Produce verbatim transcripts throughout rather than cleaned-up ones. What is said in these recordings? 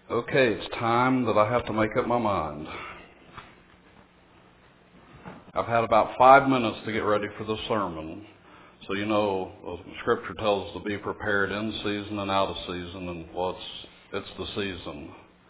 Okay, it's time that I have to make up my mind. I've had about five minutes to get ready for the sermon. So you know, the Scripture tells us to be prepared in season and out of season, and well, it's, it's the season.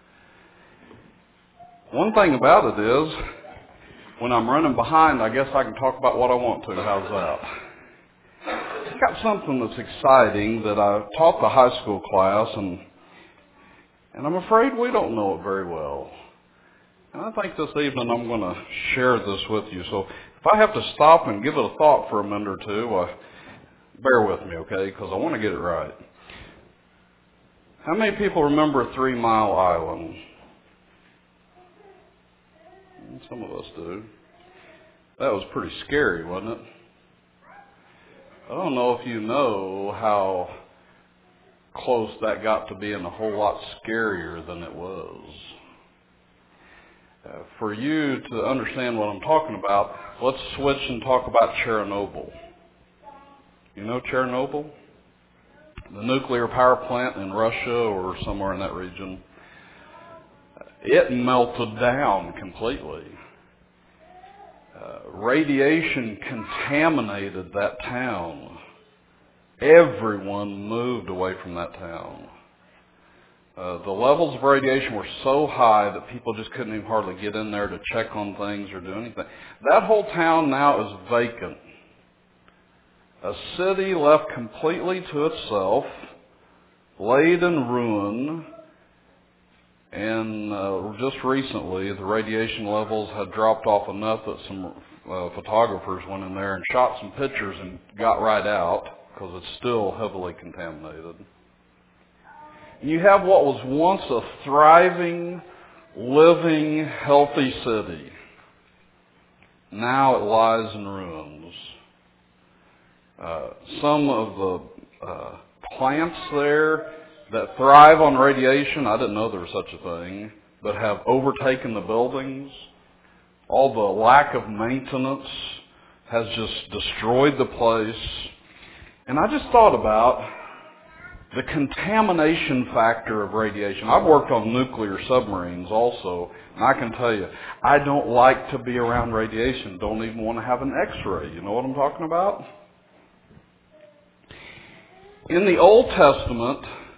One thing about it is, when I'm running behind, I guess I can talk about what I want to. How's that? I've got something that's exciting that I taught the high school class, and and I'm afraid we don't know it very well. And I think this evening I'm going to share this with you. So if I have to stop and give it a thought for a minute or two, uh, bear with me, okay, because I want to get it right. How many people remember Three Mile Island? Some of us do. That was pretty scary, wasn't it? I don't know if you know how close that got to being a whole lot scarier than it was. Uh, for you to understand what I'm talking about, let's switch and talk about Chernobyl. You know Chernobyl? The nuclear power plant in Russia or somewhere in that region. It melted down completely. Uh, radiation contaminated that town. Everyone moved away from that town. Uh, the levels of radiation were so high that people just couldn't even hardly get in there to check on things or do anything. That whole town now is vacant. A city left completely to itself, laid in ruin, and uh, just recently the radiation levels had dropped off enough that some uh, photographers went in there and shot some pictures and got right out, because it's still heavily contaminated. You have what was once a thriving, living, healthy city. Now it lies in ruins. Uh, some of the uh, plants there that thrive on radiation, I didn't know there was such a thing, but have overtaken the buildings. All the lack of maintenance has just destroyed the place. And I just thought about the contamination factor of radiation. I've worked on nuclear submarines also, and I can tell you, I don't like to be around radiation. Don't even want to have an X-ray. You know what I'm talking about? In the Old Testament,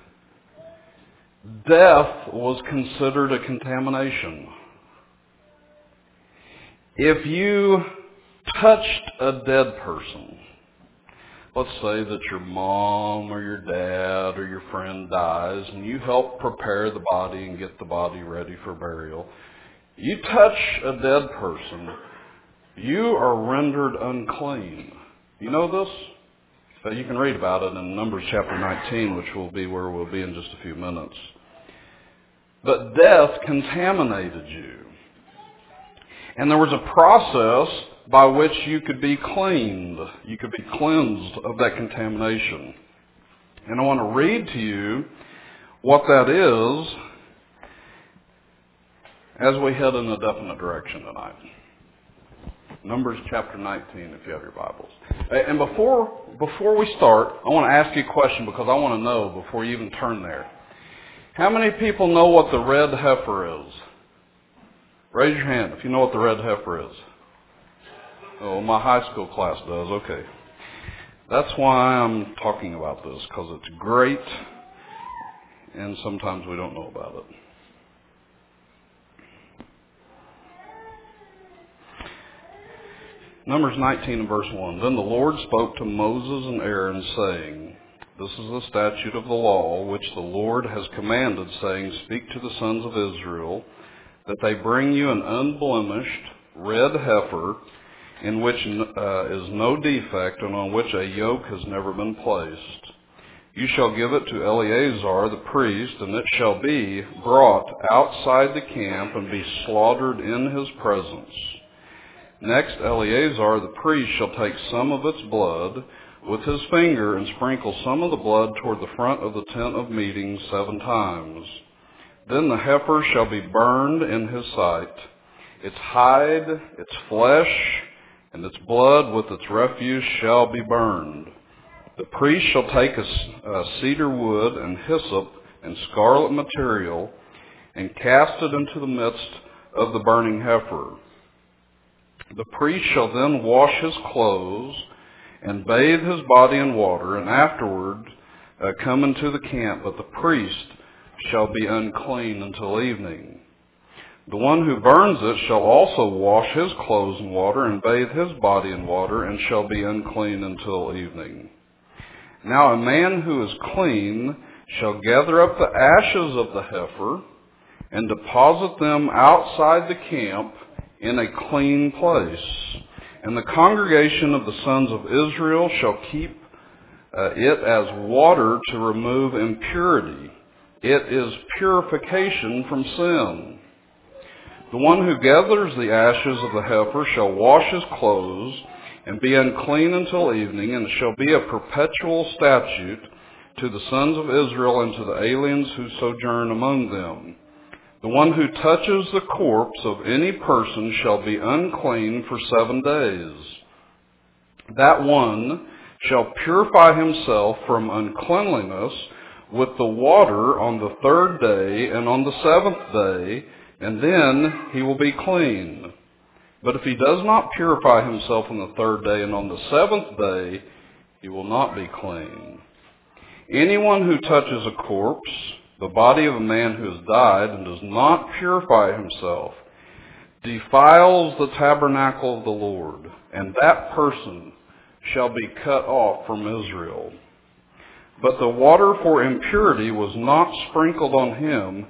death was considered a contamination. If you touched a dead person, let's say that your mom or your dad or your friend dies and you help prepare the body and get the body ready for burial. You touch a dead person, you are rendered unclean. You know this? Uh, you can read about it in Numbers chapter nineteen, which will be where we'll be in just a few minutes. But death contaminated you. And there was a process by which you could be cleaned. You could be cleansed of that contamination. And I want to read to you what that is as we head in a definite direction tonight. Numbers chapter nineteen, if you have your Bibles. And before before we start, I want to ask you a question because I want to know before you even turn there. How many people know what the red heifer is? Raise your hand if you know what the red heifer is. Oh, my high school class does. Okay. That's why I'm talking about this, because it's great, and sometimes we don't know about it. Numbers nineteen and verse one. Then the Lord spoke to Moses and Aaron, saying, This is the statute of the law, which the Lord has commanded, saying, Speak to the sons of Israel, that they bring you an unblemished red heifer, in which uh, is no defect, and on which a yoke has never been placed. You shall give it to Eleazar the priest, and it shall be brought outside the camp and be slaughtered in his presence. Next, Eleazar the priest shall take some of its blood with his finger and sprinkle some of the blood toward the front of the tent of meeting seven times. Then the heifer shall be burned in his sight, its hide, its flesh, and its blood with its refuse shall be burned. The priest shall take a, a cedar wood and hyssop and scarlet material, and cast it into the midst of the burning heifer. The priest shall then wash his clothes and bathe his body in water, and afterward uh, come into the camp, but the priest shall be unclean until evening. The one who burns it shall also wash his clothes in water and bathe his body in water, and shall be unclean until evening. Now a man who is clean shall gather up the ashes of the heifer and deposit them outside the camp in a clean place. And the congregation of the sons of Israel shall keep uh, it as water to remove impurity. It is purification from sin. The one who gathers the ashes of the heifer shall wash his clothes and be unclean until evening, and it shall be a perpetual statute to the sons of Israel and to the aliens who sojourn among them. The one who touches the corpse of any person shall be unclean for seven days. That one shall purify himself from uncleanliness with the water on the third day and on the seventh day, and then he will be clean. But if he does not purify himself on the third day and on the seventh day, he will not be clean. Anyone who touches a corpse, the body of a man who has died, and does not purify himself, defiles the tabernacle of the Lord, and that person shall be cut off from Israel. But the water for impurity was not sprinkled on him.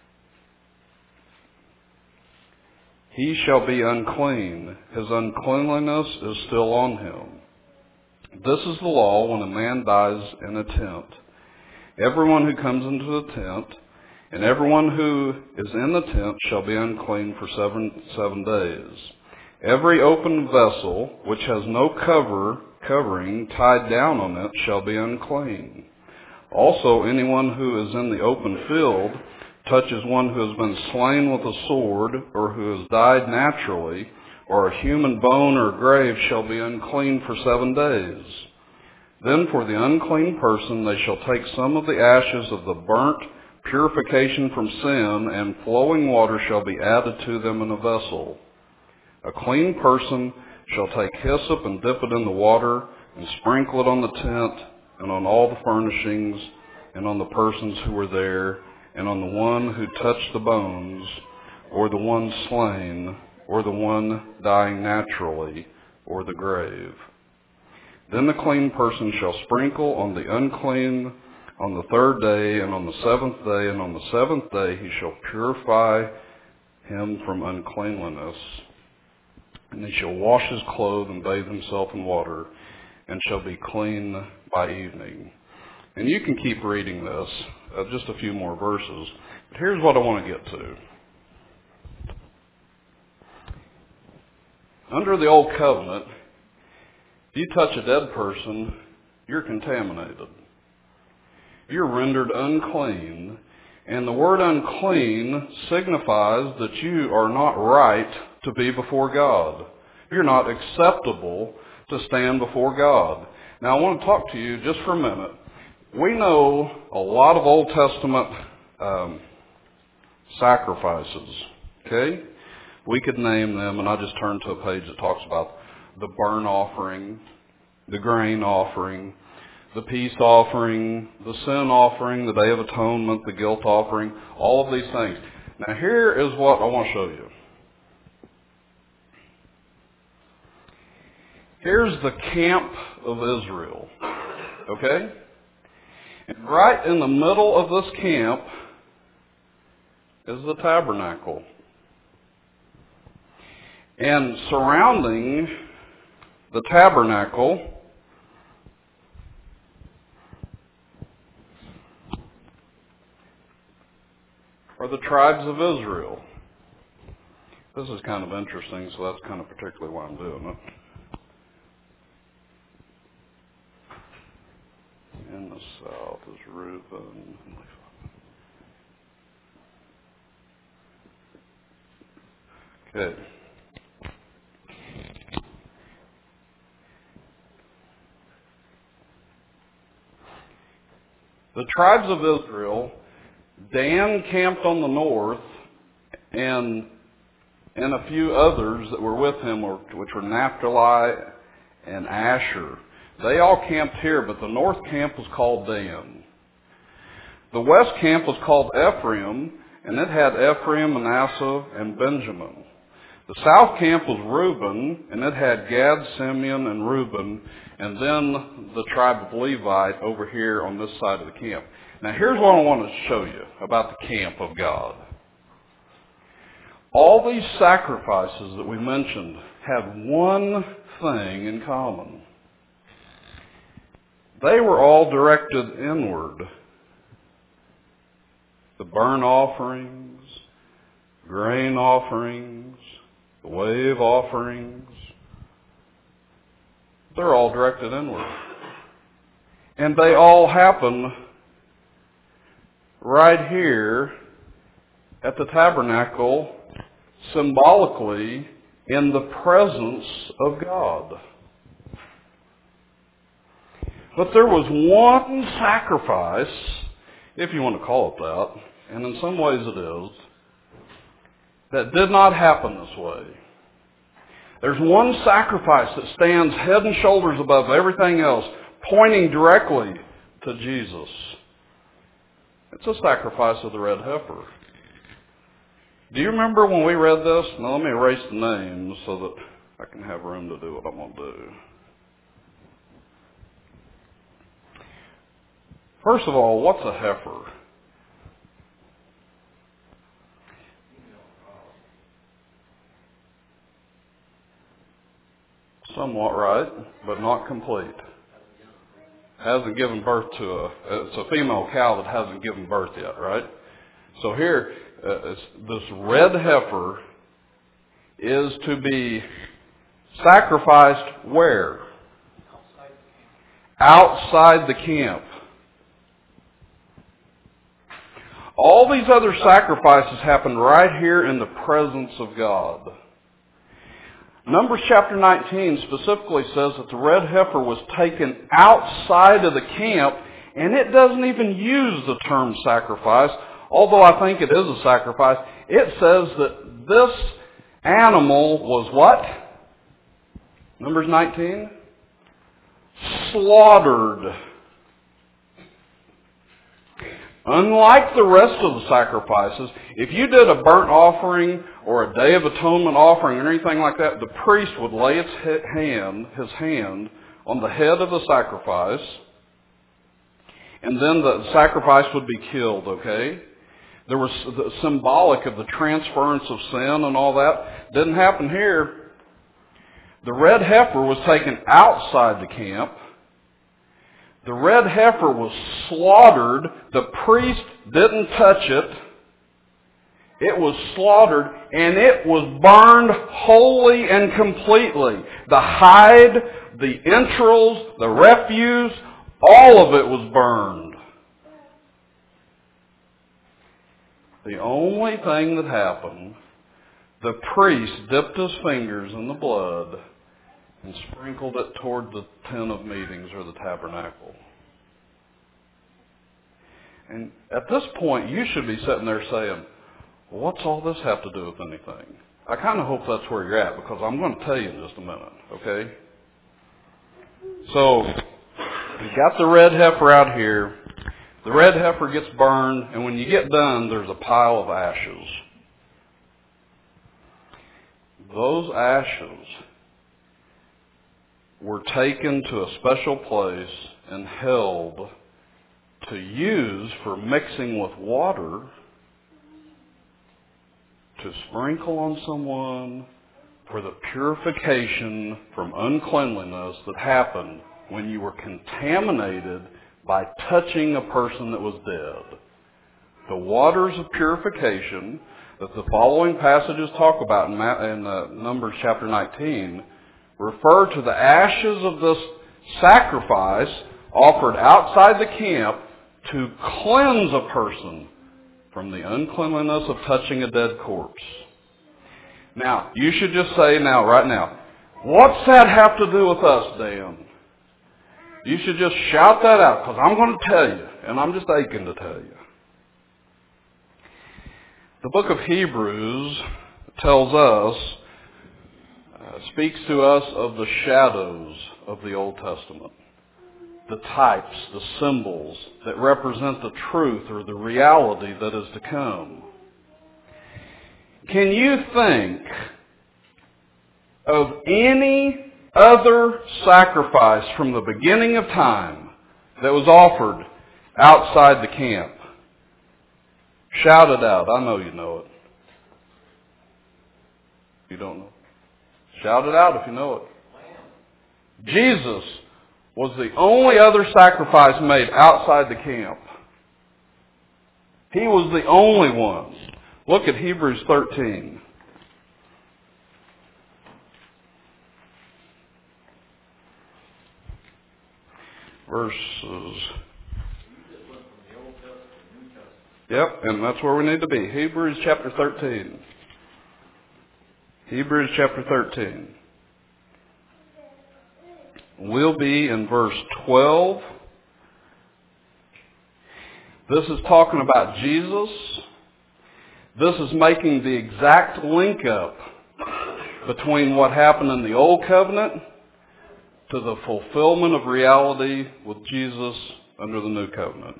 He shall be unclean. His uncleanliness is still on him. This is the law when a man dies in a tent. Everyone who comes into the tent, and everyone who is in the tent shall be unclean for seven, seven days. Every open vessel which has no cover, covering tied down on it shall be unclean. Also, anyone who is in the open field touches one who has been slain with a sword, or who has died naturally, or a human bone or grave, shall be unclean for seven days. Then for the unclean person they shall take some of the ashes of the burnt purification from sin, and flowing water shall be added to them in a vessel. A clean person shall take hyssop and dip it in the water, and sprinkle it on the tent, and on all the furnishings, and on the persons who were there, and on the one who touched the bones, or the one slain, or the one dying naturally, or the grave. Then the clean person shall sprinkle on the unclean on the third day, and on the seventh day, and on the seventh day he shall purify him from uncleanliness. And he shall wash his clothes and bathe himself in water, and shall be clean by evening. And you can keep reading this, uh, just a few more verses. But here's what I want to get to. Under the Old Covenant, if you touch a dead person, you're contaminated. You're rendered unclean. And the word unclean signifies that you are not right to be before God. You're not acceptable to stand before God. Now I want to talk to you just for a minute. We know a lot of Old Testament um, sacrifices, okay? We could name them, and I just turned to a page that talks about the burnt offering, the grain offering, the peace offering, the sin offering, the Day of Atonement, the guilt offering, all of these things. Now here is what I want to show you. Here's the camp of Israel, okay? And right in the middle of this camp is the tabernacle. And surrounding the tabernacle are the tribes of Israel. This is kind of interesting, so that's kind of particularly why I'm doing it. In the south is Reuben. Okay. The tribes of Israel Dan camped on the north, and and a few others that were with him, which were Naphtali and Asher. They all camped here, but the north camp was called Dan. The west camp was called Ephraim, and it had Ephraim, Manasseh, and Benjamin. The south camp was Reuben, and it had Gad, Simeon, and Reuben, and then the tribe of Levite over here on this side of the camp. Now here's what I want to show you about the camp of God. All these sacrifices that we mentioned have one thing in common. They were all directed inward. The burnt offerings, grain offerings, the wave offerings, they're all directed inward. And they all happen right here at the tabernacle, symbolically in the presence of God. But there was one sacrifice, if you want to call it that, and in some ways it is, that did not happen this way. There's one sacrifice that stands head and shoulders above everything else, pointing directly to Jesus. It's a sacrifice of the red heifer. Do you remember when we read this? Now let me erase the names so that I can have room to do what I'm going to do. First of all, what's a heifer? Somewhat right, but not complete. Hasn't given birth to a, it's a female cow that hasn't given birth yet, right? So here, uh, this red heifer is to be sacrificed where? Outside the camp. All these other sacrifices happen right here in the presence of God. Numbers chapter nineteen specifically says that the red heifer was taken outside of the camp, and it doesn't even use the term sacrifice, although I think it is a sacrifice. It says that this animal was what? Numbers nineteen? Slaughtered. Unlike the rest of the sacrifices, if you did a burnt offering or a Day of Atonement offering or anything like that, the priest would lay its hand, his hand on the head of the sacrifice, and then the sacrifice would be killed, okay? There was the symbolic of the transference of sin and all that. Didn't happen here. The red heifer was taken outside the camp. The red heifer was slaughtered. The priest didn't touch it. It was slaughtered, and it was burned wholly and completely. The hide, the entrails, the refuse, all of it was burned. The only thing that happened, the priest dipped his fingers in the blood and sprinkled it toward the tent of meetings or the tabernacle. And at this point, you should be sitting there saying, well, what's all this have to do with anything? I kind of hope that's where you're at, because I'm going to tell you in just a minute, okay? So, you got the red heifer out here. The red heifer gets burned, and when you get done, there's a pile of ashes. Those ashes were taken to a special place and held to use for mixing with water to sprinkle on someone for the purification from uncleanliness that happened when you were contaminated by touching a person that was dead. The waters of purification that the following passages talk about in, Ma- in uh, Numbers chapter nineteen refer to the ashes of this sacrifice offered outside the camp to cleanse a person from the uncleanliness of touching a dead corpse. Now, you should just say now, right now, what's that have to do with us, Dan? You should just shout that out, because I'm going to tell you, and I'm just aching to tell you. The book of Hebrews tells us, uh, speaks to us of the shadows of the Old Testament. The types, the symbols that represent the truth or the reality that is to come. Can you think of any other sacrifice from the beginning of time that was offered outside the camp? Shout it out. I know you know it. You don't know. Shout it out if you know it. Jesus was the only other sacrifice made outside the camp. He was the only one. Look at Hebrews thirteen. Verses. Yep, and that's where we need to be. Hebrews chapter thirteen. Hebrews chapter thirteen. We'll be in verse twelve. This is talking about Jesus. This is making the exact link up between what happened in the Old Covenant to the fulfillment of reality with Jesus under the New Covenant.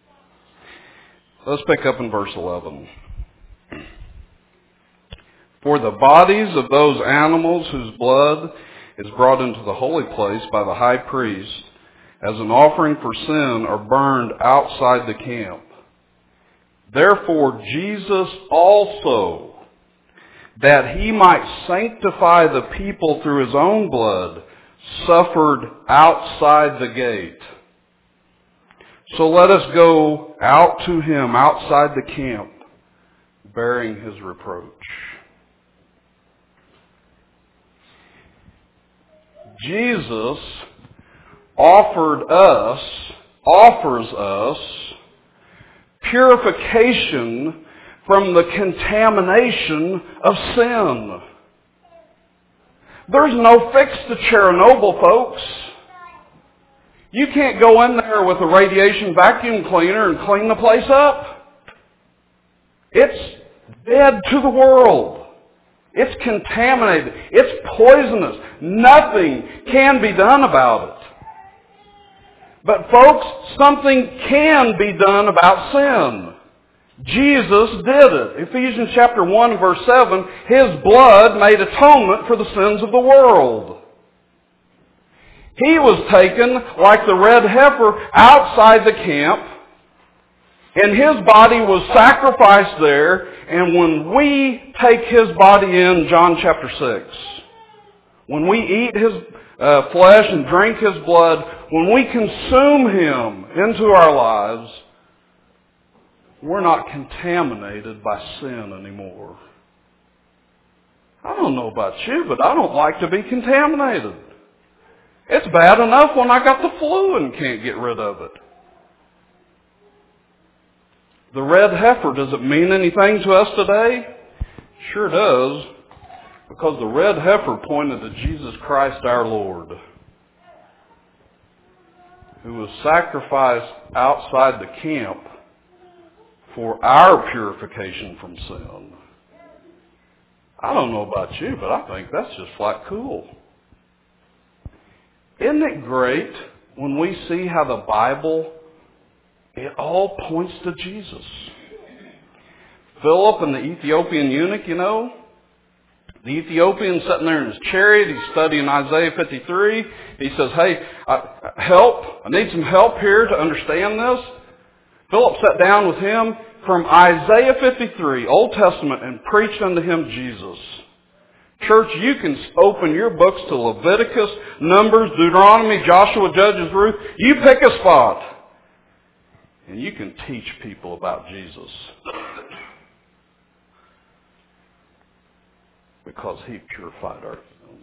Let's pick up in verse eleven. For the bodies of those animals whose blood is brought into the holy place by the high priest as an offering for sin are burned outside the camp. Therefore Jesus also, that he might sanctify the people through his own blood, suffered outside the gate. So let us go out to him outside the camp, bearing his reproach. Jesus offered us, offers us purification from the contamination of sin. There's no fix to Chernobyl, folks. You can't go in there with a radiation vacuum cleaner and clean the place up. It's dead to the world. It's contaminated. It's poisonous. Nothing can be done about it. But folks, something can be done about sin. Jesus did it. Ephesians chapter one verse seven, his blood made atonement for the sins of the world. He was taken like the red heifer outside the camp, and his body was sacrificed there, and when we take his body in, John chapter six, when we eat his uh, flesh and drink his blood, when we consume him into our lives, we're not contaminated by sin anymore. I don't know about you, but I don't like to be contaminated. It's bad enough when I got the flu and can't get rid of it. The red heifer, does it mean anything to us today? Sure does, because the red heifer pointed to Jesus Christ our Lord, who was sacrificed outside the camp for our purification from sin. I don't know about you, but I think that's just flat cool. Isn't it great when we see how the Bible, it all points to Jesus? Philip and the Ethiopian eunuch, you know, the Ethiopian sitting there in his chariot, he's studying Isaiah fifty-three. He says, hey, I, help, I need some help here to understand this. Philip sat down with him from Isaiah fifty-three, Old Testament, and preached unto him Jesus. Church, you can open your books to Leviticus, Numbers, Deuteronomy, Joshua, Judges, Ruth. You pick a spot, and you can teach people about Jesus. Because he purified our sins.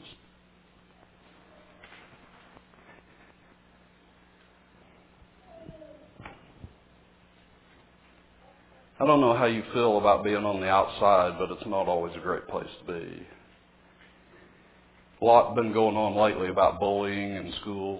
I don't know how you feel about being on the outside, but it's not always a great place to be. A lot been going on lately about bullying in schools.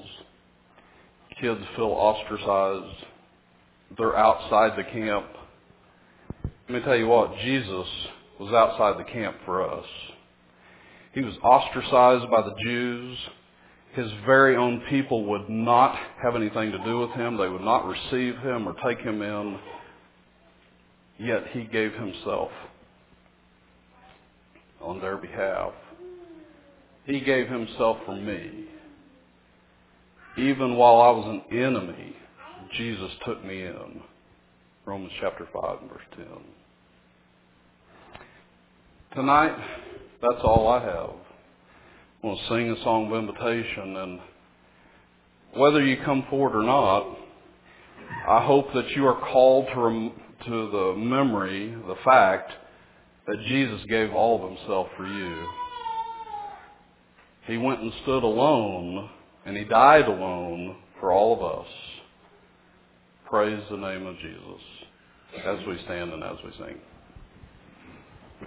Kids feel ostracized. They're outside the camp. Let me tell you what, Jesus was outside the camp for us. He was ostracized by the Jews. His very own people would not have anything to do with him. They would not receive him or take him in. Yet he gave himself on their behalf. He gave himself for me. Even while I was an enemy, Jesus took me in. Romans chapter five and verse ten. Tonight, that's all I have. I'm going to sing a song of invitation, and whether you come forward or not, I hope that you are called to, rem- to the memory, the fact that Jesus gave all of himself for you. He went and stood alone, and he died alone for all of us. Praise the name of Jesus as we stand and as we sing.